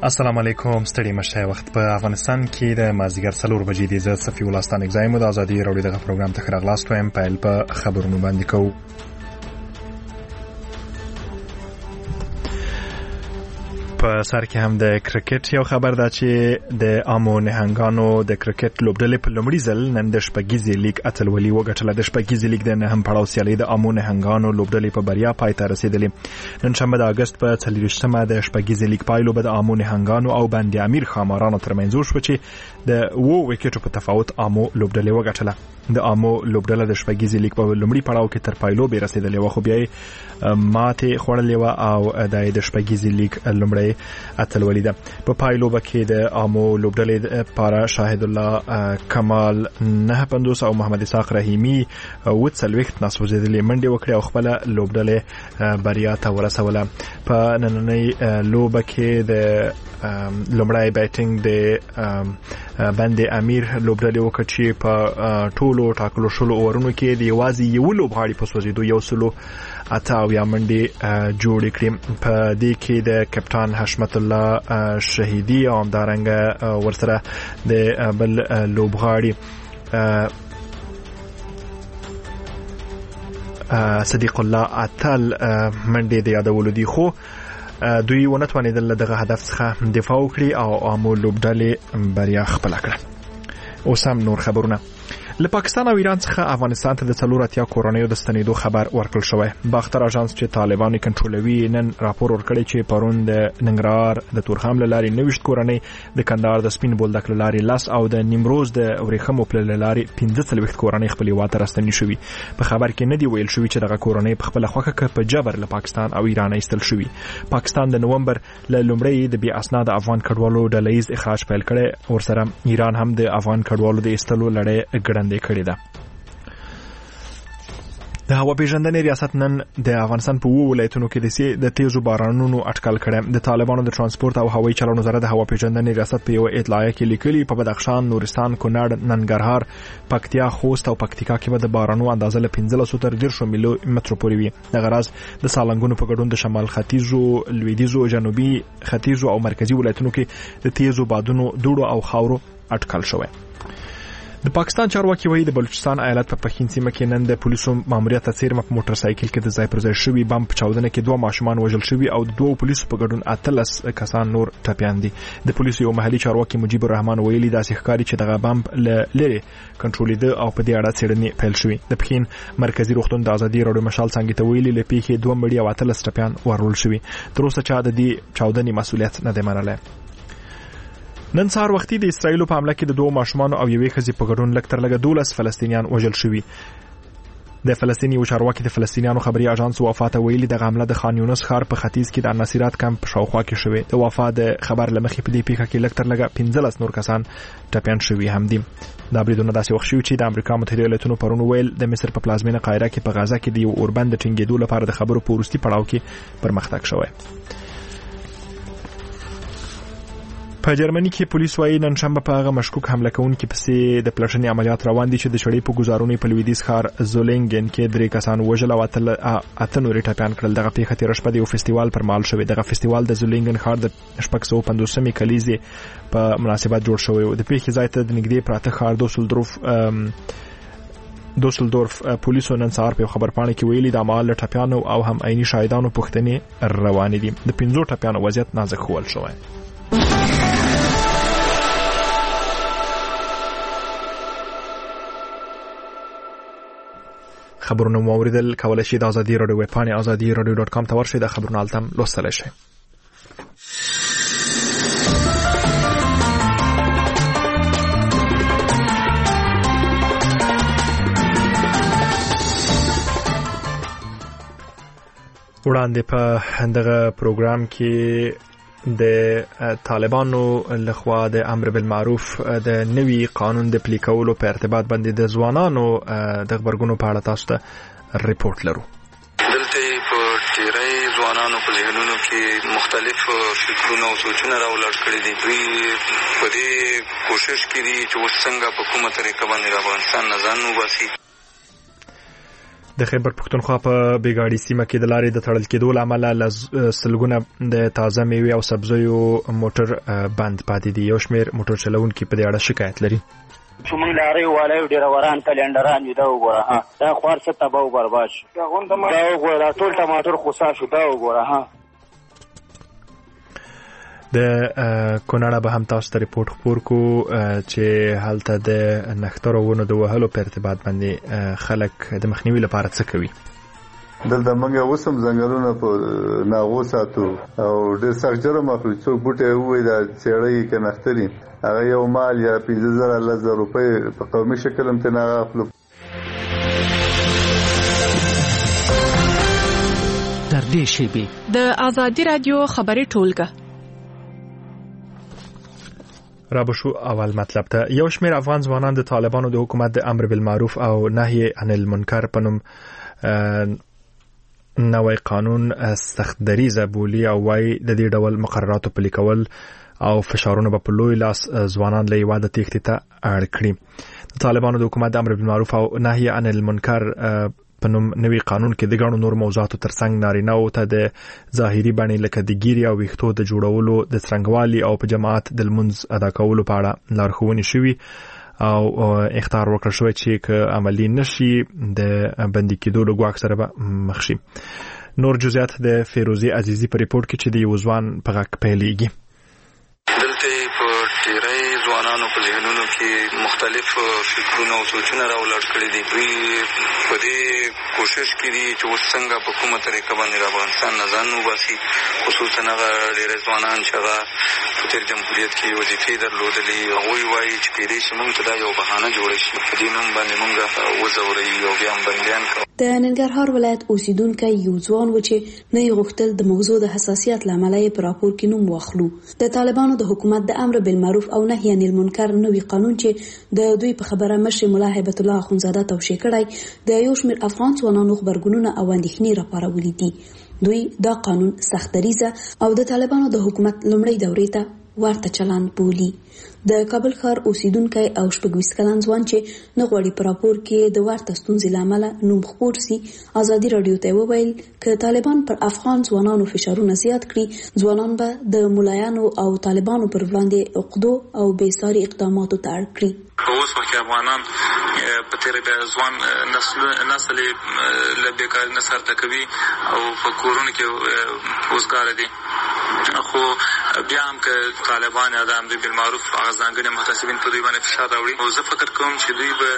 السلام علیکم. ستړي مشه. وخت په افغانستان کې د مازدیګر 4 بجې دی. زه صفي الله ستانک زایم د ازادي راډیو دغه پروګرام ته راغلاست وایم. پیل په خبرونو باندې کوو. په سر کې هم د کرکټ یو خبر ده چې د آمو نهنګانو د کرکټ لوبډلې په لومړي ځل نن د شپږیزې لیګ اتلولي وګټله. د شپږیزې لیګ د نهم پړاو سیالي د آمو نهنګانو لوبډلې په بریا پای ته رسیدلې. نن شنبه د اگست په 24مه د شپږیزې لیګ پایلو به د آمو نهنګانو او بند امیر خامارانو ترمنځ وشو چې د 2 وکټو په تفاوت آمو لوبډلې وګټله. د آمو لوبډله د شپږیزې لیګ په لومړي پړاو کې تر پایلو به رسیدلې و، خو بیا ماته خوړلې و او د شپږیزې لیګ لومړی اتلولي ده. په پایلوبه کې د آمو لوبډلې لپاره شاهد الله کمال 9.50 او محمد اسحاق رحیمی 40 ناسوځېدلې منډې وکړې او خپل لوبډلې بریا ته ورسوله. په نننۍ لوبه کې د لومړی بیټینګ د بند امیر لوبډلې وکړ چې په ټولو ټاکلو شلو اورونو کې د یوازې یو لوبغاړي په سوځېدو 108 منډې جوړې کړې. په دې کې د کپټان حشمت الله شهیدی او همدارنګه ورسره د بل لوبغاړي صدیق الله اتل منډې د یادولو دي، خو دوی ونه توانېدل دغه هدف څخه دفاع وکړي او آمو لوبډلې بریا خپله کړه. اوس هم نور خبرونه. له پاکستان او ایران څخه افغانستان ته د 4 کورنیو د ستنېدو خبر ورکړل شوی. باختر اژانس چې طالبان کنټرولوي نن راپور ورکړی چې پرون د ننګرهار د تورخم له لارې 90 کورنۍ، د کندهار د سپین بولدک له لارې 10 او د نیمروز د ورېښمو پل له لارې 15 کورنۍ خپل هیواد ته راستنې شوي. په خبر کې نه دی ویل شوی چې دغه کورنۍ په خپل خوښه په جبر له پاکستان او ایران ایستل شوي. پاکستان د نومبر له لومړۍ د بې اسناد افغان کډوالو ډلهیز اخراج پیل کړی، ورسره ایران هم د افغان کډوالو د ایستلو لړۍ ګړندۍ کړې ده. د هوا پیژندنې ریاست نن د افغانستان په 2 ولایتونو کې د تیزو بارانونو اټکل کړی. د طالبانو د ترانسپورت او هوایي چلون وزارت د هوا پیژندنې ریاست په یو اطلاعیه کې لیکلي په بدخشان، نورستان، کونړ، ننګرهار، پکتیا، خوست او پکتیکا کې به د بارانونو اندازه له 15 تر 10 ملي مترو پورې وي. د غرض د سالنګونو په ګډون د شمال ختیځو، لویدیځو، جنوبي ختیځو او مرکزی ولایتونو کې د تیزو بادونو، دوړو او خاورو اټکل شوی. د پاکستان چارواکي وایي د بلوچستان ایالت په پښین سیمه کې نن د پولیسو ماموریت ته څیرمه په موټر سایکل کې د ځای پر ځای شوي بم په چاودنه کې 2 ماشومان وژل شوي او د 2 پولیسو په ګډون 13 کسان نور ټپیان دي. د پولیسو یو محلي چارواکي مجيب الرحمن ویلي داسې ښکاري چې دغه بم لري کنټرولېده او په دې اړه څېړنې پیل شوي. د پښین مرکزی روغتون د ازادي راډیو مشال څنګه ته ویلي لپاره 2 مړي او 13 ټپیان ورول شوي. تر اوسه چا د دې چاودنې مسؤلیت نه دی منلی. نن سهار وختي د اسرایل په حمله کې د 2 ماشومان او یوې ښځې په ګډون لږ تر لږه 12 فلسطینیان وژل شوي. د فلسطیني یو چارواکي د فلسطینیانو خبري اژانس وفات ویلي د حمله د خان یونس ښار په ختیځ کې د النصیرات کمپ په شاوخوا کې شوې. د وفات د خبر لمخې په دې پیښه کې لږ تر لږه 15 نور کسان ټپیان شوي هم دي. دا بریدونه داسې وخت شوي چې د امریکا متحده ایالاتونو پرون ویل د مصر په پلازمینه قاهره کې په غزه کې د یو اوربند د ټینګېدو لپاره د خبرو په وروستي پړاو کې پرمختګ شوی. په جرمني کې پولیس وايي نن شنبه په هغه مشکوک حمله کوونکي پسې د پلټنې عملیات روان دي چې د شړې په گزارونې په لویدیځ ښار زولینګن کې 3 کسان وژل او 8 نور ټپیان کړل. دغه پیښه تیر شپه د یو فستیوال پر مهال شوې. دغه فستیوال د زولینګن ښار د 650 کلیزې په مناسبت جوړ شوی و. د پیښې ځای ته د نږدې پراته ښار دوسلدورف پولیسو نن سهار په خبر پاڼه کې ویلي د مال ټپیانو او هم عیني شاهدانو پوښتنې روانې دي. د 15 ټپیانو وضعیت نازک خول شوی. خبرونه مو اوریدل. کولای شئ د ازادي راډیو ویب پاڼې azadi.radio.com ته ورشئ. د خبرونو التم لوستلی شئ. وړاندې په دغه پروګرام کې د طالبانو لخوا د امر بالمعروف د نوي قانون د پلي کولو په ارتباط باندې د ځوانانو د خبرګونو په اړه تاسو ته ریپورت لرو. دلته په ډیری ځوانانو په ذهنونو کې مختلف فکرونه او سوچونه راولاړ کړي دي. دوی په دې کوشش کوي چې اوس څنګه په کومه طریقه باندې افغانستان نه ځان وباسي. د خیبر پښتونخوا په بیګاړي سیمه کې د لارې د تړل کېدو له امله سلګونه د تازه میوې او سبزیو موټر بند پاتې دي. یو شمېر موټر چلونکي په دې اړه شکایت لري. موږ لارې والو ډیروران کلندران یو دا وګوره ها دا خوار څه تباہ او برباد شو. دا وګوره ټول ټماټر خوسا شو. دا وګوره ها د کونړ به هم تاسو ته ریپورت خبر کو چې حالت د نخترو ونو د وهلو په ارتباط باندې خلک د مخنیوي لپاره څه کوي. دلته موږ اوسم ځنګلونه په ناغو ساتو او ډېر سخت جرم اخلو. څوک بوټي ووایي دا څېړۍ که نختري هغه یو مال یا 15,000 روپۍ په قومي شکل هم ترې نه اخلو. تر دې شیبې د ازادي رادیو خبري ټولګه را بشو اول مطلب ته. یو شمېر افغان ځوانان د طالبانو د حکومت د امر بالمعروف او نهي عن المنکر په نوم نوی قانون سخت دریزه بولي او وايي د دې ډول مقرراتو پلي کول او فشارونه په لوی لاس ځوانان له یواده تېښتې ته اړ کړي. د طالبانو د حکومت د امر بالمعروف او نهي عن المنکر په نوم نوی قانون کې د ګڼو نور موضوعاتو ترڅنګ نارینه او ته د ظاهري بڼې لکه د ګیري او ویښتو د جوړولو د څرنګوالي او په جماعت د لمونځ ادا کولو په اړه لارښوونې شوي او اخطار ورکړل شوی چې که عملي نشي د بندي کېدو له ګواښ سره به مخ شي. نور جزئیات د فیروزي عزیزي په ریپورت کې چې د یو ځوان په غږ پیلېږي. دلته په ډېری ځوانانو په ذهنونو کې مختلف فکرونه او سوچونه راولاړ کړي دي. دوی په دې کوشش کې دي چې اوس څنګه په کومه طریقه باندې د افغانستان نه ځان وباسي، خصوصا هغه ډېری ځوانان چې هغه په تېر جمهوریت کې وظیفې درلودلې. هغوی وایي چې کېدای شي موږ ته دا یو بهانه جوړه شي په دې نوم باندې موږ وځوروي او بیا هم بندیان کړو. د ننګرهار ولایت اوسیدونکی یو ځوان و چې نه یې غوښتل د موضوع د حساسیت له امله یې په راپور کې نوم واخلو. د طالبانو د حکومت د امر بالمعروف او نهي عن المنکر نوی قانون چې د دوی په خبره مشر ملا هیبت الله اخونزاده توشیح کړی د یو شمېر افغان ځوانانو غبرګونونه او اندېښنې راپارولې دي. دوی دا قانون سخت دریزه او د طالبانو د حکومت لومړۍ دورې ته ورته چلند بولي. د کابل ښار اوسیدونکی او 26 کلن ځوان چې نه غواړي په راپور کې د ورته ستونزې له امله نوم خپور سي، ازادي راډیو ته وویل که طالبان پر افغان ځوانانو فشارونه زیات کړي، ځوانان به د ملایانو او طالبانو پر وړاندې عقدو او بېساري اقداماتو ته اړ کړي. اوس وخت افغانان په تیر به ځوان نسل له بیکارۍ نه سر ټکوي او په کورونو کې اوسګار دي. خو بیا هم که طالبان یا د امر بالمعروف هغه ځانګړي محتسبین په دوی باندې فشار راوړي، او زه فکر کوم چې دوی به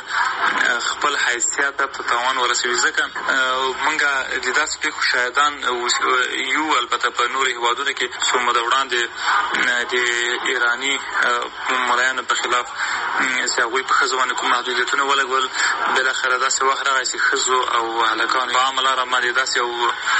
خپل حیثیت ته تاوان ورسوي. ځکه موږ د داسې پېښو شاهدان یو، البته په نورو هېوادونو کې څو موده وړاندې د ایراني ملایانو په خلاف چې هغوی په ښځو باندې کوم محدودیتونه ولګول، بالاخره داسې وخت راغی چې ښځو او هلکانو په عامه لاره باندې داسې یو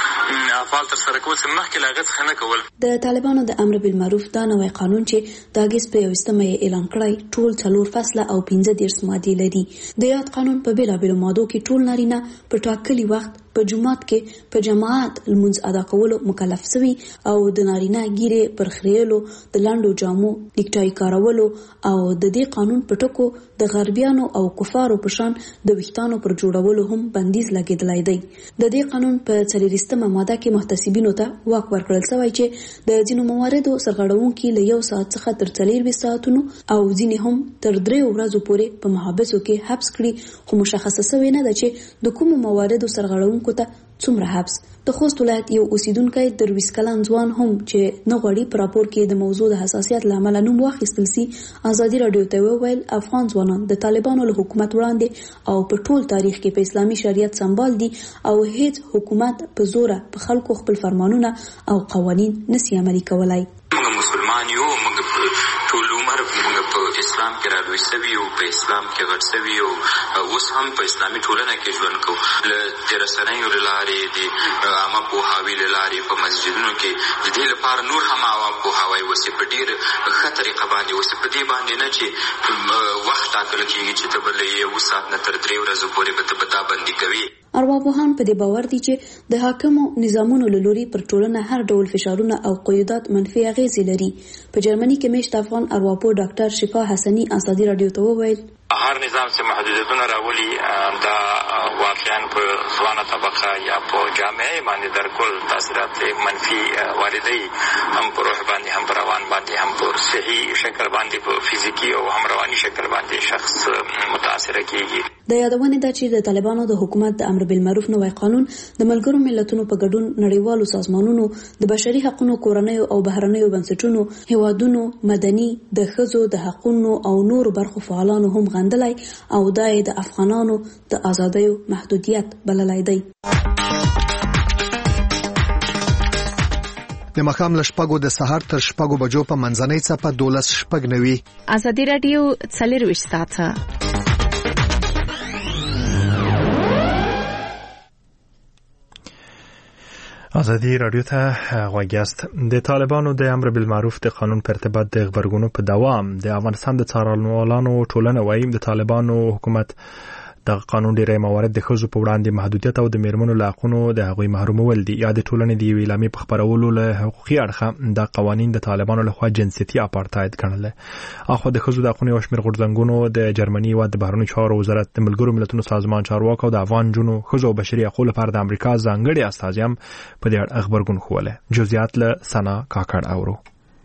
افعال ترسره کول چې مخکې له هغه څخه نه کول. د طالبانو د امر بالمعروف دا نوی قانون چې د اګست په 21مه یې اعلان کړی ټول 4 فصله او 15 مادې لري. د یاد قانون په بیلابیلو مادو کې ټول نارینه په ټاکلي وخت په جماعت کې په جماعت لمونځ ادا کولو مکلف شوي او د نارینه ګیرې پر خریلو، د لاندو جامو نیکټای کارولو او د دې قانون په ټکو د غربیانو او کفارو په شان د ویښتانو پر جوړولو هم بندیز لګیدلی دی. د دې قانون په 40مه ماده کې محتسبینو ته واک ورکړل شوی چې د ځینو مواردو سرغړونکي له 1 ساعت څخه تر 24 ساعتونو او ځینې هم تر 3 ورځو پورې په محابسو کې حبس کړي، خو مشخصه شوی نه ده چې د کومو مواردو سرغړونکو ته څومره حبس. د خوست ولایت یو اوسیدونکی 23 کلن ځوان هم چې نه غواړي په راپور کې د موضوع د حساسیت له امله نوم واخیستل سي، ازادي راډیو ته وویل افغان ځوانان د طالبانو له حکومت وړاندې او په ټول تاریخ کې په اسلامي شریعت سمبال دي او هیڅ حکومت په زوره په خلکو خپل فرمانونه او قوانین نسي عملي کولای. موږ مسلمان یو، موږ ټول عمر موږ په اسلام کې راوي سوي او په اسلام کې غټ سوي او اوس هم په اسلامي ټولنه کې ژوند کوو. له د رسنیو له لارې د عامه پوهاوي له لارې په مسجدونو کې د دې لپاره نور هم عوام پوهاوی وسي په ډېر ښه طریقه باندې وسي، په دې باندې نه چې وخت ټاکل کېږي چې ته به له 1 ساعت نه تر 3 ورځو پورې به ته دا بندي کوي. ارواپوهان په دې باور دي چې د حاکمو نظامونو له لوري پر ټولنه هر ډول فشارونه او قیودات منفي اغیزې لري. په جرمني کې میشت افغان ارواپوه ډاکټر شفا حسني ازادي راډیو ته وویل هر نظام چې محدودیتونه راولي دا واقعا په ځوانه طبقه یا په جامعه باندې در کل تاثیرات منفي واردوي، هم په روح باندې، هم په روان باندې، هم په صحي شکل باندې، په فزیکي او هم رواني شکل باندې شخص متاثر کیږي. د یادونه ده چې د طالبانو د حکومت د امر بالمعروف نوی قانون د ملګرو ملتونو په ګډون نړیوالو سازمانونو، د بشري حقوقو، کورنیو او بهرنیو بنسټونو، هیوادونو، مدني، د ښځو د حقوقو او نورو برخو فعالانو هم غندلای او دای د افغانانو د ازادیو محدودیت بللای دی. د مخام لشپګو د سحر تر شپګو بجو په منځنۍ څپه 12:09 ازادي رادیو 24 ساعته. ازادي رادیو ته غوږیاست. د طالبانو د امر بالمعروف د قانون په ارتباط د خبرګونو په دوام د افغانستان د څارنوالانو ټولنه وايي د طالبانو حکومت د قانون ډیری موارد د ښځو په وړاندې محدودیت او د میرمنو له حقونو د هغوی محرومول دي یا د ټولنې د یوې اعلامیې په خپرولو له حقوقي اړخه د قوانین د طالبانو لخوا جنسیتي اپارتاید ګڼل. اخو د ښځو د حقونو یو شمېر غورځنګونو د جرمني او د بهرنیو چارو وزارت، د ملګرو ملتونو سازمان چارواکو او د افغان جنو ښځو او بشري حقوقو لپاره د امریکا ځانګړي استازي هم په دې اړه خبرګون خوله. جزئیات له سنا کاکړ اورو.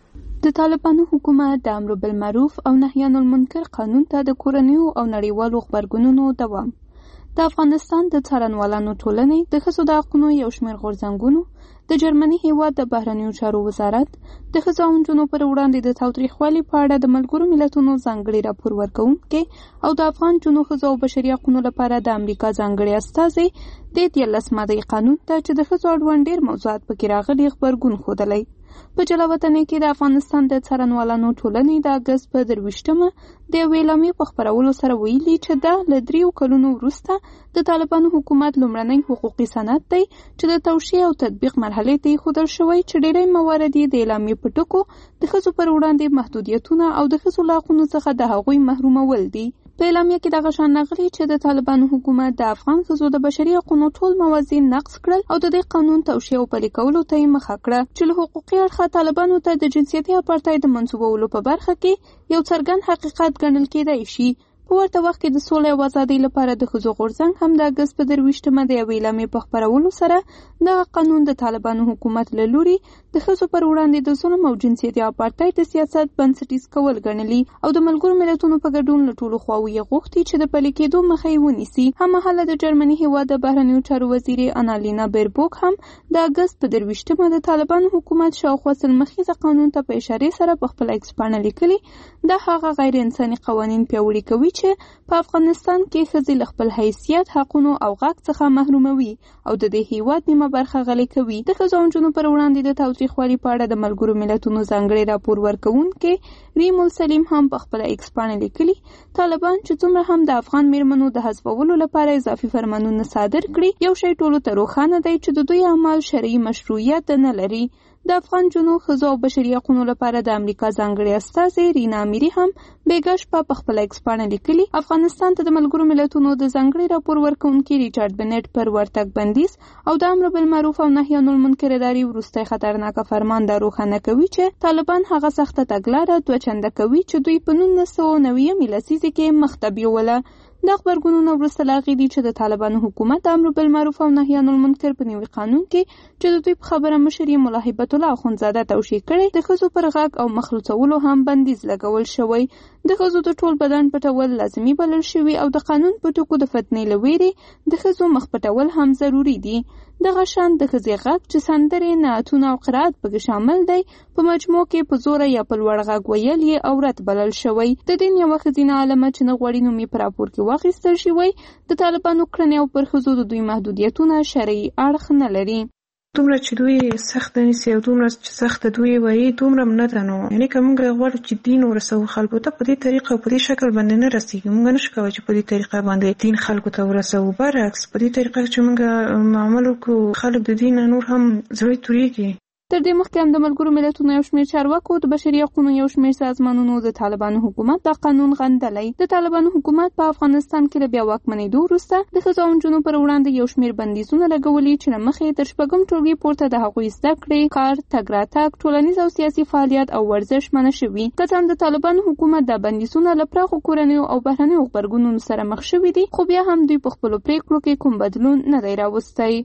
د طالبانو حکومت د امر بالمعروف او نهی عن المنکر قانون ته د کورنیو او نړیوالو خبرګونونو دوام. د افغانستان د څارنوالانو ټولنې، د ښځو د حقوقو یو شمېر غورځنګونو، د جرمني هیواد د بهرنیو چارو وزارت د ښځو او نجونو پر وړاندې د تاوتریخوالي په اړه د ملګرو ملتونو ځانګړي راپور ورکوونکی او د افغان جنو ښځو او بشري حقوقو لپاره د امریکا ځانګړي استازي د 13 مادې قانون ته چې د ښځو اړوند ډېر موضوعات پکې راغلي خبرګون ښودلی. په جلاوطنۍ کې د افغانستان د څارنوالانو ټولنې د اګست په 23مه د یوې اعلامیې په خپرولو سره ویلي چې دا له 3 کلونو وروسته د طالبانو حکومت لومړنی حقوقي سند دی چې د توشیح او تطبیق مرحلې ته ایښودل شوی، چې ډېری موارد یې د اعلامیې په ټکو د ښځو پر وړاندې محدودیتونه او د ښځو له حقونو څخه د هغوی محرومول دي. په اعلامیه کې دغه شان راغلي چې د طالبانو حکومت د افغان ښځو د بشري حقوقو ټول موازین نقض کړل او د دې قانون توشیح او پلي کولو ته یې مخه کړه، چې له حقوقي اړخه طالبانو ته د جنسیتي اپارتاید د منسوبولو په برخه کې یو څرګند حقیقت ګڼل کېدای شي. په ورته وخت کې د سولې او ازادۍ لپاره د ښځو غورځنګ هم د اګست په 23مه د یوې اعلامیې په خپرولو سره دغه قانون د طالبانو حکومت له لوري د ښځو پر وړاندې د ظلم او جنسیتي اپارتاید د سیاست بنسټیز کول ګڼلي او د ملګرو ملتونو په ګډون له ټولو خواوو یې غوښتي چې د پلي کېدو مخه یې ونیسي. هممهاله د جرمني هیواد د بهرنیو چارو وزیرې انالینا بیربوک هم د اګست په 23مه د طالبانو حکومت شاوخوا څلمخیزه قانون ته په اشارې سره په خپله ایکس پاڼه لیکلي دا هغه غیر انساني قوانین پیاوړي کوي چې په افغانستان کې ښځې له خپل حیثیت، حقونو او غږ څخه محروموي او د دې هیواد نیمه برخه غلې کوي. د ښځو او نجونو پر وړاندې د تاوتریخوالي په اړه د ملګرو ملتونو ځانګړي راپور ورکوونکی ریم السلیم هم په خپله ایکس پاڼه لیکلي طالبان چې څومره هم د افغان میرمنو د حذفولو لپاره اضافي فرمانونه صادر کړي، یو شی ټولو ته روښانه دی چې د دوی اعمال شرعي مشروعیت نه لري. د افغان جنو ښځو او بشري حقوقو لپاره د امریکا ځانګړي استازي رینا امیري هم بیګا شپه په خپله ایکس پاڼه لیکلي افغانستان ته د ملګرو ملتونو د ځانګړي راپور ورکوونکي ریچارډ بنټ پر ورتګ بندیز او د امر بالمعروف او نهي عن المنکر ادارې وروستی خطرناکه فرمان دا روښانه کوي چې طالبان هغه سخته تګلاره دوچنده کوي چې دوی په 1990 لسیزه کې مخ ته بیوله. دا خبرګونونه وروسته له هغې دي چې د طالبانو حکومت د امر بالمعروف او نهي عن المنکر په نوي قانون کې چې د دوی په خبره مشر یې ملا هیبت الله اخندزاده توشیح کړی د ښځو پر غږ او مخلوڅولو هم بندیز لګول شوی. د ښځو د ټول بدن پټول لازمي بلل شوي او د قانون په ټکو د فتنې له ویرې د ښځو مخ پټول هم ضروري دي. دغه شان د ښځې غږ چې سندرې، نعتونه او قرائت پکې شامل دی په مجموع کې په زوره یا په لوړ غږ ویل یې عورت بلل شوی. د دین یوه ښځینه عالمه چې نه غواړي نوم یې په راپور کې واخیستل شوی د طالبانو کړنې او پر ښځو د دوی محدودیتونه شرعي اړخ نه لري. دومره چې دوی سخت نیسي او دومره چې سخت دوی وایي دومره نه ده. نو یعنې که موږ غواړو چې دین ورسوو خلکو ته په دې طریقه او په دې شکل باندې نه رسېږي. موږ نشو کولی چې په دې طریقه باندې دین خلکو ته ورسوو. برعکس په دې طریقه چې موږ معامل وکړو خلک د دین نور هم زړه توریږي. تر دې مخکې هم د ملګرو ملتونو یو شمېر چارواکو د بشري حقوقو یو شمېر سازمانونو د طالبانو حکومت دا قانون غندلی. د طالبانو حکومت په افغانستان کې له بیا واکمنېدو وروسته د ښځو او نجونو پر وړاندې یو شمېر بندیزونه لګولي چې له مخې تر 6 ټولګي پورته د هغوی زده کړې، کار، تګ راتګ، ټولنیز او سیاسي فعالیت او ورزش منع شوي. که څه هم د طالبانو حکومت دا بندیزونه له پراخو کورنیو او بهرنیو غبرګونونو سره مخ شوي دي، خو بیا هم دوی په خپلو پریکړو کې کوم بدلون نه دی راوستی.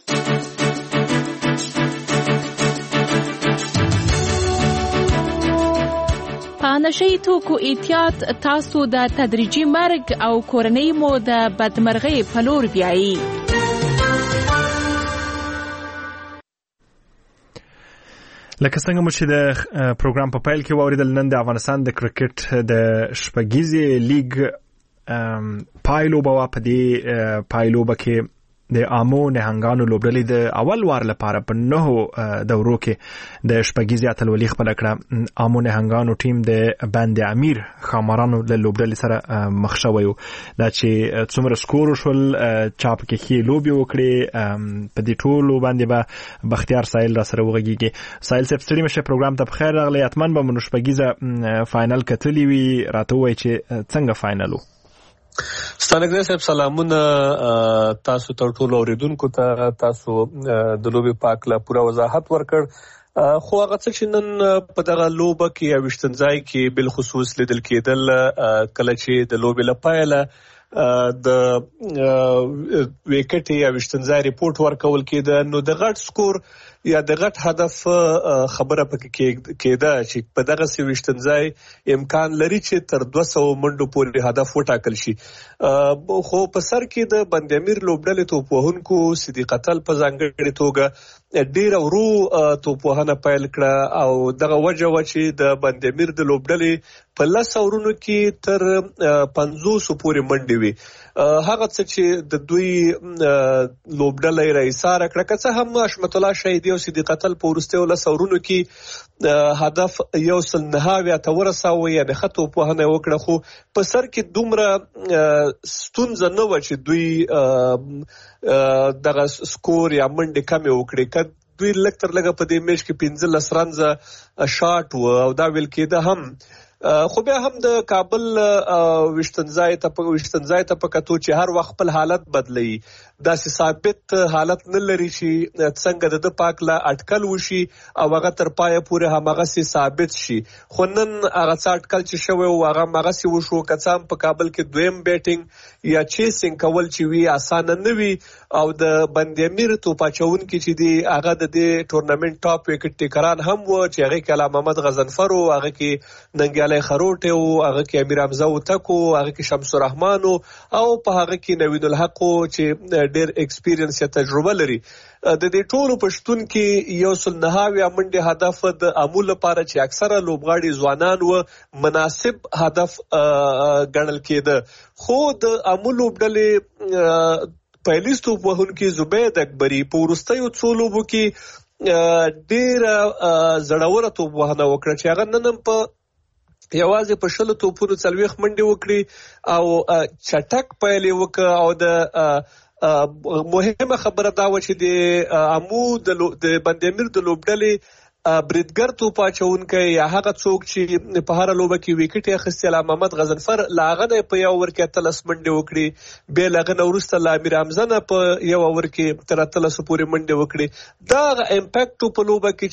په نشي توکو احتیاط تاسو د تدریجي مرګ او کورنۍ مو د بدمرغۍ په لور بیایي. لکه څنګه مو چې د پروګرام په پیل کې واوریدل، نن د افغانستان د کرکټ د شپږیزې لیګ پایلوبه په دې پایلوبه کې د عامو نهنګانو لوبډلې د اول وار لپاره په 9 دورو کې د شپږیزې اتلولي خپل کړه. عامو نهنګانو ټیم د بند امیر خامرانو له لوبډلې سره مخ شوی و. دا چې څومره سکور شول، چا پکې ښې لوبې وکړې، په دې ټولو باندې به بختیار سایل را سره وغږیږي. سایل صاحب ستړي مشه، پروګرام ته بخیر راغلی. حتماً به مو شپږیزه فاینل کتلی وي، راته ووایئ چې څنګه فاینل و. ستانګره صاحب سلامونه تاسو ته ټول اوریدونکو ته. تاسو د لوبې پاک لا پوره وضاحت ورکړ، خو هغه څه چې نن په دغه لوبه کې اوشتن ځای کې بل خصوص لیدل کېدل، کله چې د لوبې لپاره د ویکټ یا اوشتن ځای ریپورت ورکول کېده، نو د غټ سکور یا د غټ هدف خبره پکې کېده چې په دغه اوشتن ځای امکان لري چې تر 200 منډو پورې هدف وټاکل شي. خو په سر کې د بند امیر لوبډلې توپوهونکو صدیق اتل په ځانګړې توګه ډیر ورو توپوهنه پیل کړه، او دغه وجه و چې د بند امیر د لوبډلې په 10 اورونو کې تر 500 پورې منډې وي. هغه څه چې د دوی لوبډلې رئیساره کړه، که څه هم حشمت الله شهیدي او صدیق اتل په وروستیو 10 اورونو کې هدف 109 ته ورساوه، یا د خطو په هنه وکړه، خو په سر کې دومره ستونزه نه و چې دوی دغه سکور یا منډه کم وکړي. که دوی لکتر لګه په دې میچ کې 15 رنزه شاټ و او دا ویل کېده هم، خو بیا هم د کابل وشتنځای ته په کتو چې هر وخت خپل حالت بدلی، داسې ثابت حالت نه لري چې څنګه د پاک لا اټکل وشي او هغه تر پایه پورې همغه سي ثابت شي. خو نن هغه اټکل چې شوی او هغه مغه سي وشو، کڅام په کابل کې دویم بیټینګ یا چیسینګ کول چې وی اسانه نه وي، او د بند امیر توپاچون کې چې دی هغه د دې ټورنمنت ټاپ وکټ ټیکران هم و، چې هغه کې علامه محمد غزنفر او هغه کې ننګیالی خروټ او هغه کې امیر حمزه وتکو، هغه کې شمس الرحمن او په هغه کې نوید الحق چې ډېر ایکسپیرینس یا تجربه لري. د دې ټولو پښتون کې 109 منډه هدف د امول لپاره چې اکثره لوبغاړي ځوانان و مناسب هدف ګڼل کېده. خو د امول لوبډلې پایلیستو وهونکي زبید اکبری په وروستیو څو لوبو کې ډېر زړوره توپ وهنه وکړه، چې هغه نن په یوازې په 20 توپونو 40 منډې وکړي او چټک پیل وکړه. او د مهمه خبره دا و چې د امو د بند امیر د لوبډلې بریدګر توپاچونکی یا هغه څوک چې په هر لوبه کې وکټ اخیستی، علامه محمد غزنفر لاغه په یو اور کې 13 منډې وکړي، به لاغه وروسته امیر حمزه نه په یو اور کې تر 13 پورې منډې وکړي. دا امپاکټ په لوبه کې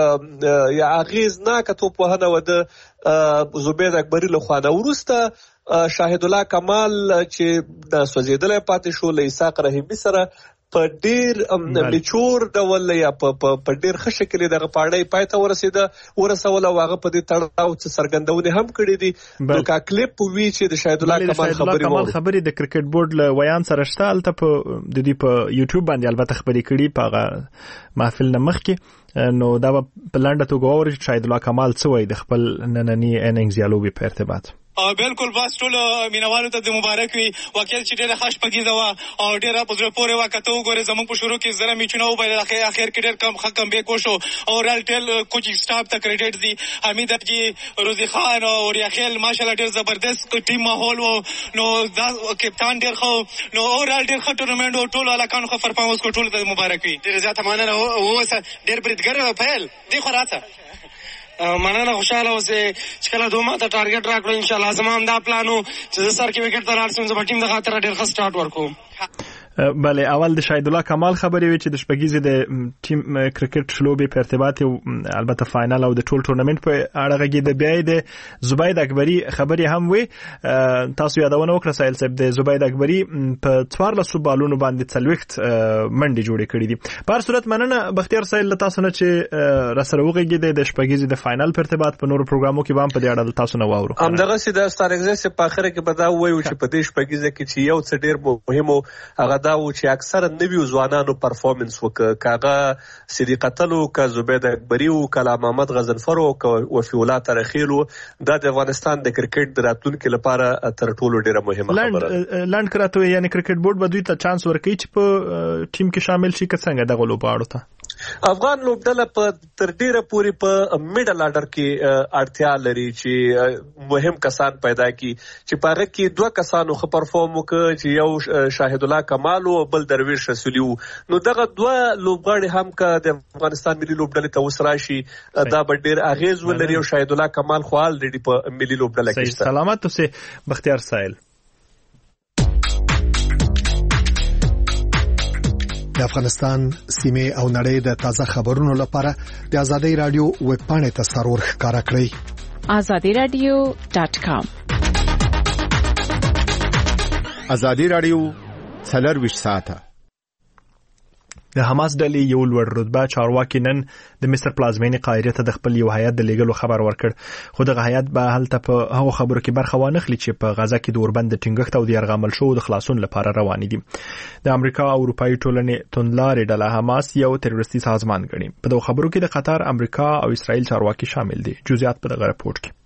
چې یا اغیز نه کتو په هنه و د زبید اکبری له خوا وروسته شاهد الله کمال چې د سوځیدلې پاتې شو له اسحاق رحیمی سره په ډیر میچور ډول یا په ډیر ښه شکل دغه پاړې پاتې ورسول او هغه په دې تړاو څه څرګندونه هم کړې دي. نو کا کلیپ وی چې د شاهد الله کمال خبرې د کرکټ بورډ له ویان سره شته، البته په د دې په یوټیوب باندې البته خبرې کړي په محفل نه مخکې. نو دا په لنډه توګه اوري چې شاهد الله کمال څه وایي د خپل نننی اننګز یا لوبې په ارتباط. بالکل بس ټول مینوالو ته د مبارک وي. واقعا چې ډېره ښه شپږیزه وه او ډېره په زړه پورې وه. که ته وګورې زموږ په شروع کې زره میچونه وبایلل، اخر کې ډېر ښه کمبیک وشو او ریال ټیل کوچینګ سټاف ته کریډټ دي. حمید افجي، روزي خان او ریاخیل ماشاءالله ډېر زبردست ټیم ماحول و. نو دا کپتان ډېر ښه نو اورال ډېر ښه ټورنمنټ و. ټولو هلکانو ښه پرفارمنس کړو. ټولو ته مبارک وي. ډېره زیاته مننه. اوسه ډېر بریدګر پیل دی خو راته مننه. خوشاله اوسې چې کله دوه ماته ټارګټ راکړو. انشاءالله زما هم دا پلان و چې زه سر کې وکټ ته لاړ شم. زه به ټیم د خاطره ډېر ښه سټارټ ورکوم. بله، اول د شاهد الله کمال خبرې وي چې د شپږیزې د ټیم کرکټ لوبې په ارتباط البته فاینل او د ټول ټورنمنت په اړه غږېده. بیا د زبید اکبري خبرې هم وي. تاسو یادونه وکړه سایل صاحب، د زبید اکبري په 14 بالونو باندې 40 منډې جوړې کړې دي. په هر صورت مننه بختیار سایل تاسو نه چې راسره وغږېدې. د شپږیزې د فاینل په ارتباط په نورو پروګرامو کې هم په دې اړه تاسو نه واورو. همدغه چې د ستارګزه په اخر کې به دا وایو چې په دې شپږیزه کې چې یو څه ډېر مهمو هغه دا و چې اکثر نویو ځوانانو پرفارمنس وکړ. کاغه صدیق قتلو، کا زبید اکبري او کلام محمد غزنفر او وفي الله ترخیل. دا د افغانستان د کرکټ د راتلونکو لپاره تر ټولو ډیره مهمه خبره. لاند کراته یعنی کرکټ بورډ به دوی ته چانس ورکړي چې په ټیم کې شامل شي. که څنګه دغه لوبغاړو ته افغان لوبډله په تر ډیره پوري په میډل آرډر کې اړتیا لري چې مهم کسان پیدا کړي چې په هغه کې دوه کسانو خو پرفارم وکړي چې یو شاهد الله کمال او بل درویش رسولي وو. نو دغه دوه لوبغاړي هم که د افغانستان ملي لوبډلې ته وسراشي دا به ډیر اغیز ولري. او شاهد الله کمال خو الریډي په ملي لوبډله کې شته. سلامت اوسې بختیار سایل. د افغانستان سیمه او نړۍ د تازه خبرونو لپاره د آزادۍ رادیو ویب پاڼې ته سرور ښکارا کړئ. azadiradio.com. آزادۍ رادیو 24 ساعته. د حماس ډلې یو لوړ رتبه چارواکي نن د مصر پلازمینې قاهره ته د خپل یو هیات د لیږلو خبر ورکړ. خو دغه هیات به هلته په هغو خبرو کې برخه وانخلي چې په غزه کې د اوربند د ټینګښت او د یرغمل شو د خلاصون لپاره روان دي. د امریکا او اروپאי ټولنې توندلارې ډله حماس یو تروریستي سازمان ګڼي. په دغه خبرو کې د قطر، امریکا او اسرائیل چارواکي شامل دي. جزئیات په دغه رپورت کې.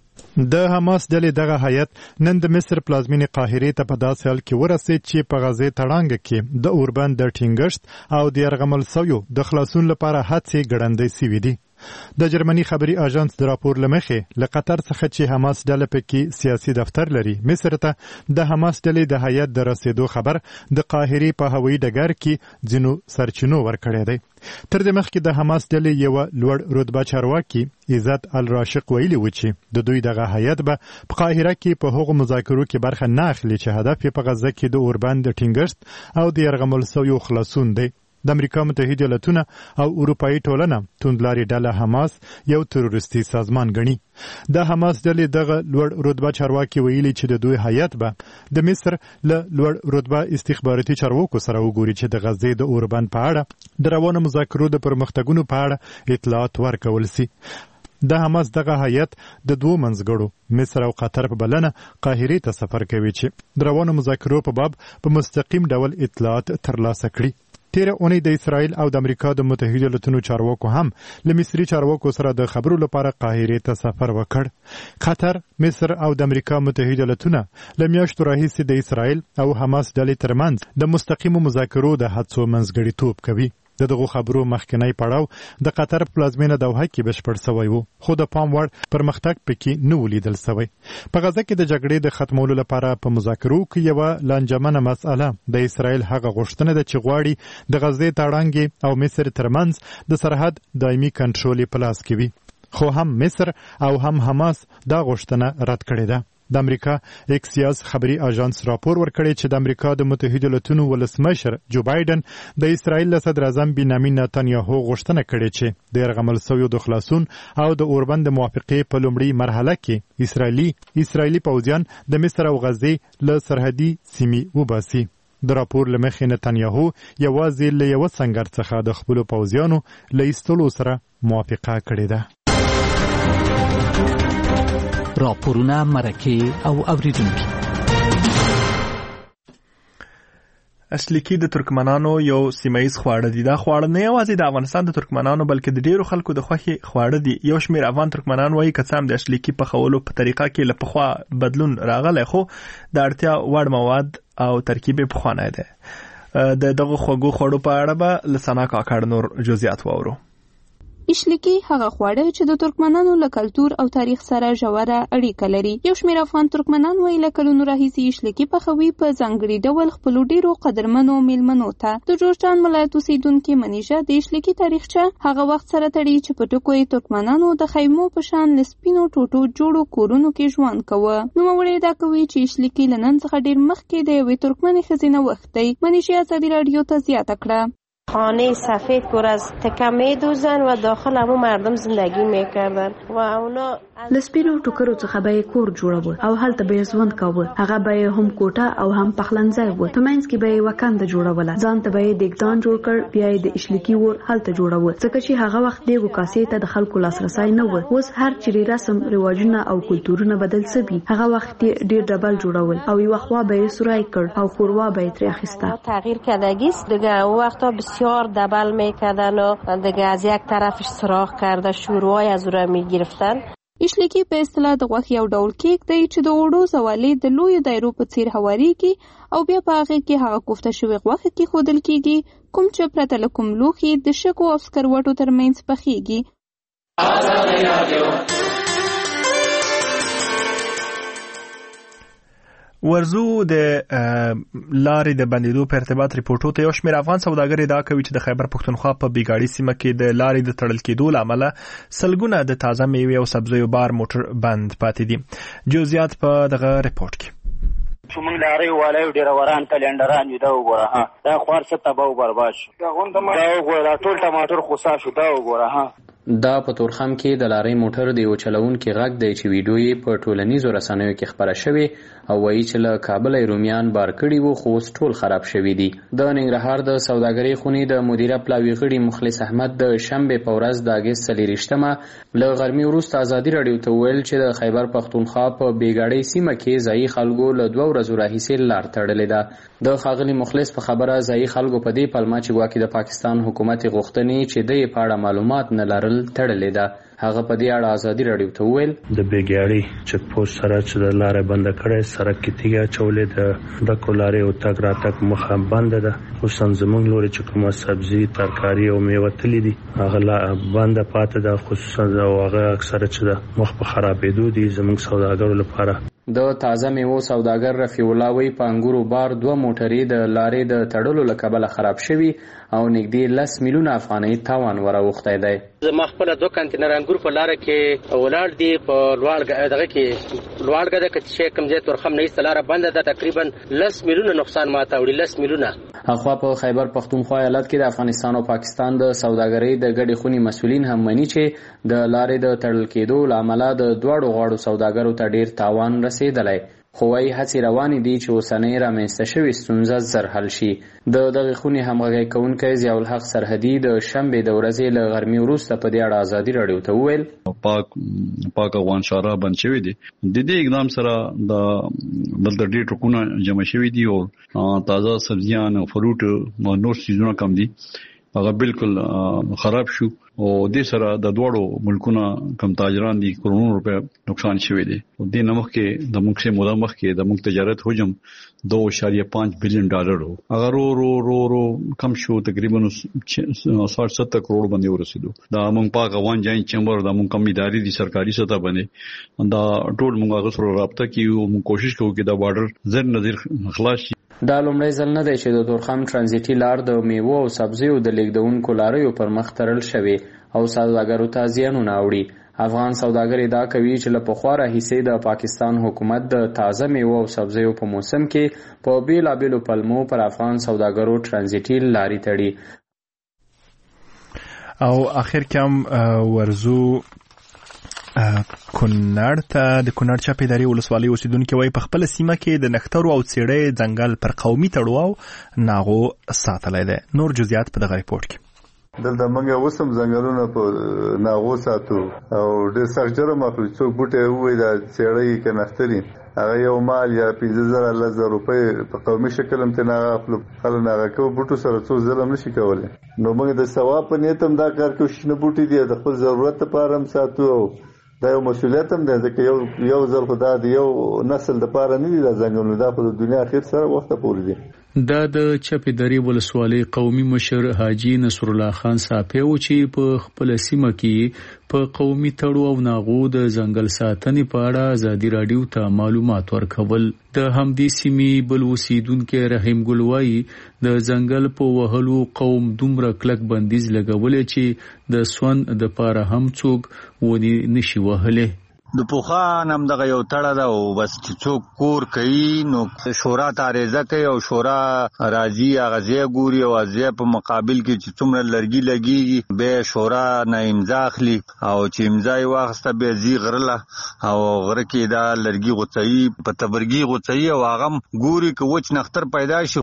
د حماس ډلې دغه هیئت نن د مصر پلازمینې قاهره ته په داسې حال کې ورسېد چې په غزه تړانګ کې د اوربند د ټینګښت او د یرغمل سویو د خلاصون لپاره هڅې ګړندۍ سوي دي. د جرمني خبري اژانس د راپور لمخې له قطر څخه چې حماس ډله پکې سیاسي دفتر لري مصر ته د حماس ډلې د هیئت د رسیدو خبر د قاهره په هوایي ډګر کې ځینو سرچینو ورکړی دی. تر دې مخکې د حماس ډلې یو لوړ رتبه چارواکي عزت الراشق ویلي و چې د دوی دغه هیئت به په قاهره کې په هغو مذاکرو کې برخه نه اخلي چې هدف یې په غزه کې د اوربند د ټینګښت او د یرغمل سویو خلاصون دی. د امریکا متحده ایالاتونه او اروپאי ټولنه توندلاري ډله حماس یو تروریستي سازمان ګڼي. د حماس ډلې دغه لوړ رتبه چارواکي ویلي چې د دوی هیئت به د مصر له لوړ رتبه استخباراتي چارواکو سره وګوري چې د غزې د اوربند په اړه د روانو مذاکرو د پرمختګونو په اړه اطلاعات ورکول شي. د حماس دغه هیئت د دوه منځګړو مصر او قطر په بلنه قاهره ته سفر کوي چې د روانو مذاکرو په باب په مستقیم ډول اطلاعات ترلاسه کړي. تیره اونۍ د اسرائیل او د امریکا د متحده ایالاتونو چارواکو هم له مصري چارواکو سره د خبرو لپاره قاهره ته سفر وکړ. قطر، مصر او د امریکا متحده ایالاتونه له میاشتو راهیسې د اسرائیل او حماس ډلې ترمنځ د مستقیمو مذاکرو د هڅو منځګړیتوب کوي. دغه خبرو مخکنی پړاو د قطر پلازمینه دوحه کې بشپړ شوی و، خو د پام وړ پرمختګ پکې نه ولیدل شوی. په غزه کې د جګړې د ختمولو لپاره په مذاکرو کې یو لانجمنه مسأله د اسرائیل هغه غوښتنه ده چې غواړي د غزې تړانګ او مصر ترمنځ د سرحد دایمي کنټرول په لاس کې وي. خو هم مصر او هم حماس دا غوښتنه رد کړې ده. د امریکا اکسیاس خبري اژانس راپور ورکړی چې د امریکا د متحده ایالاتونو ولسمشر جو بایدن د اسرائیل صدر اعظم بنیامین نتانیاهو غوښتنه کړې چې د یرغمل سویو د خلاصون او د اوربند موافقې په لومړي مرحله کې اسرائیلي پوځیان د مصر او غزې له سرحدي سیمې وباسي. د راپور لمخې نتانیاهو یوازې له یو سنگر څخه د خپل پوځیانو له ایستلو سره موافقه کړې ده. راپورونه، مرکې او اوریدونکي. اشلیکی د ترکمنانو یو سیمایي خواړه دي. دا خواړه نه یوازې د افغانستان د ترکمنانو بلکې د ډیرو خلکو د خوښي خواړه دي. یو شمېر افغان ترکمنان وایي که څه هم د اشلیکی په خولو په طریقه کې له پخوا بدلون راغلی خو د اړتیا وړ مواد او ترکیب پخوانی دی. د دغه خوږو خوړو په اړه به له ثنا کاکړ نور جزئیات واورو. اشلیکی هغه خواړه چې د ترکمنانو له کلتور او تاریخ سره ژوره اړیکه لري. یو شمېر افغان ترکمنان وایي له کلونو راهیسې اشلیکی پخوي په ځانګړي ډول خپلو ډیرو قدرمنو میلمنو ته. د جوزجان ولایت اوسیدونکې منیژه د اشلیکی تاریخچه هغه وخت سره تړي چې په ټکو یې ترکمنانو د خیمو په شان له سپینو ټوټو جوړو کورونو کې ژوند کوه. نوموړی دا کوي چې اشلیکی له نن څخه ډیر مخکې د یوې ترکمنې ښځې نه وخت دی. منیژه ازادي راډیو ته زیاته کړه. خانه سفید پر از تکه میدوزن و داخل همون مردم زندگی میکردن و اونا لسپینو ټوکرو څخه به کور جوړاوه او هلته به ژوند کاوه. هغه به هم کوټه او هم پخلنځای و. په منځ کې به وکانده جوړوله. ځان ته به دګدان جوړ کړ. بیا د اشلیکی ور هلته جوړاوه ځکه چې هغه وخت دیګو کاسې ته د خلکو لاسرسي نه و. اوس هر چیرې رسم رواجونه او کلتورونه بدل سوي. هغه وخت ډیر ډبل جوړول او یو خوا به سورای کړ او خوروا به تر اخیسته. تغییر کردگیست دیگه. اون وقتا بسیار دبل میکردن و دیگه از یک طرفش سوراخ کرده شوروای از اون میگرفتن. اشلیکی په اصطلاح د غوښې یو ډول کیک دی چې د وړو زوالې د لویو دایرو په څیر هواریږي او بیا په هغه کې هغه کوفته شوی غوښه کې خودل کیږي کوم چې پرته له کوم لوښي د شګو او سکروټو ترمنځ پخیږي. ورزو د لارې د بندیدو په ارتباط ریپورټو ته یو شمېر افغان سوداګر ادعا کوي چې د خیبر پښتونخوا په بیګاړي سیمه کې د لارې د تړل کېدو له امله سلګونه د تازه میوې او سبزیو بار موټر بند پاتې دي. جزئیات په دغه ریپورټ کې. موږ لارې والو ډیر وران کلندران یو دا وګوره ها دا خوار څه تباہ او برباد شو. دا وګوره ټول ټماټر خوسا شو. دا وګوره ها دا په تورخم کې د لارې موټر د یو چلوونکي غږ دی چې ویډیو یې په ټولنیزو رسنیو کې خپره شوې او وایي چې له کابل رومیان بار کړي وو خو اوس ټول خراب شوي دي. د ننګرهار د سوداګرۍ خونې د مدیره پلاوي غړي مخلص احمد د شنبې په ورځ د اګست 23 له غرمې وروسته ازادي راډیو ته ویل چې د خیبر پښتونخوا په بیګاړۍ سیمه کې ځایي خلکو له 2 ورځو راهیسې لار تړلې ده. د ښاغلي مخلص په خبره ځایي خلکو په دې پلمه چې ګواکې د پاکستان حکومت غوښتنې چې د یې په اړه معلومات نه لرل تړلې ده. هغه په دې اړه ازادي راډیو ته وویل د بیګاړي چک پوسټ سره چې د لارې بند کړي سړک کې تیګه چولې د کولارې او تګ راتګ مخه بند ده. خصوصا زموږ لوري چې کومه سبزي ترکاری او میوه تللی دي هغه بند پاتې ده. خصوصا هغه اکثره چې د مخ په خرابېدو دي زموږ سوداګرو لپاره. د تازه میوو سوداګر رفیع الله وی په انګورو بار 2 موټرې د لارې د تړلو له کبله خراب شوي او نږدې 10 میلیونه افغانۍ تاوان وراوښتی دی. زما خپل 2 کنټینر انګور په لار کې ولاړ دي په دغه کې لوړګه د کچې کم ځای تورخم نه استلاره بند ده. تقریبا 10 میلیونه نقصان ماته وړي. 10 میلیونه. اخوا په خیبر پښتونخوا ایالت کې د افغانستان او پاکستان د سوداګرۍ د ګډې خونې مسؤلین هم مني چې د لارې د تړل کېدو له امله د دواړو غاړو سوداګرو ته ډیر تاوان رسیدلی خو وايي هڅې روانې دي چې اوسنۍ رامنځته شوې ستونزه زر حل شي. د دغې خونې همغږی کوونکی ضیاء الحق سرحدي د شنبې د ورځې له غرمې وروسته په دې اړه ازادي راډیو ته وویل پاک افغان شارع بند شوی دي. د دې اقدام سره د دلته ډېر ټکونه جمع شوي دي او تازه سبزیان او فروټ او نور څیزونه کم دي هغه بالکل خراب شو او د سره د دوړو ملکونو کم تاجران دي کروڑونو روپے نقصان شوی دي. او د نمخ کې د موږ سره مدامخ کې د موږ تجارت حجم $2.5 بلین وو. اگر رو کم شو تقریبا 60-70 کروڑ باندې ورسېدو. دا موږ پاک افغان جاین چیمبر د موږ کم ادارې دي سرکاري سطح باندې دا ټول موږ هغه سره رابطه کوو. موږ کوشش کوو چې دا بارډر زر نظر خلاص شي. دا لومړی ځل نه دی چې د تورخم ترانزیټي لار د میوو او سبزیو د لیږدونکو لاریو پر مخ تړل شوې او سوداګرو ته زیانونه اوړي. افغان سوداګر ادعا کوي چې له پخوا راهیسې د پاکستان حکومت د تازه میوو او سبزیو په موسم کې په بیلابیلو پلمو پر افغان سوداګرو ترانزیټي لارې تړي. او اخر کې ورزو کونړ ته د کونړ چاپیداري ولسوالۍ اوسیدونکو وایي په خپل سیمه کې د نښترو او څېړۍ ځنګل پر قومي تړاو ناغو ساتلی دی. نور جزئیات په دغه ریپورت کې. دلته موږ وسم ځنګلونه په ناغو ساتو او ډېر سخت جرم اخلو. څوک بوټي وای دا چېړی کناختري هغه یو مال یا 15000 روپۍ په قومي شکل هم تنه اخلو. خلک هغه کو بوټو سره څو ظلم نشي کولای. نو موږ د ثواب په نیت هم دا کار کوو چې نه بوټي دي د خپل ضرورت لپاره هم ساتو. دا یو مسؤلیت هم دی ځکه یو ځل خو دا د یو نسل لپاره نه دي دا ځنګلونه، دا په دنیا اخر سره وخت پورې دي. دا د چپې درې ولسوالۍ قومي مشر حاجی نصر الله خان صافی و چې په خپل سیمه کې په قومي تړو او ناغو د ځنګل ساتنې په اړه ازادي راډیو ته معلومات ورکول. د همدې سیمې بل اوسیدونکو رحیم ګل وایي د ځنګل په وهلو قوم دومره کلک بندیز لګولې چې د سون د پاره هم څوک ونی نشي وهله. د پوخان هم دغه یو تړه ده او بس چې څوک کور کوي نو شورا تاریزه کوي او شورا راځي هغه ځای ګوري او ځای په مقابل کې چې څومره لرګي لګي به شورا نه امضا اخلي او چې امضا یې واخسته به زی غرله او غره کې دا لرګي غوڅي په تبرګي غوڅي او هغه ګوري که وچ نختر پیدا شي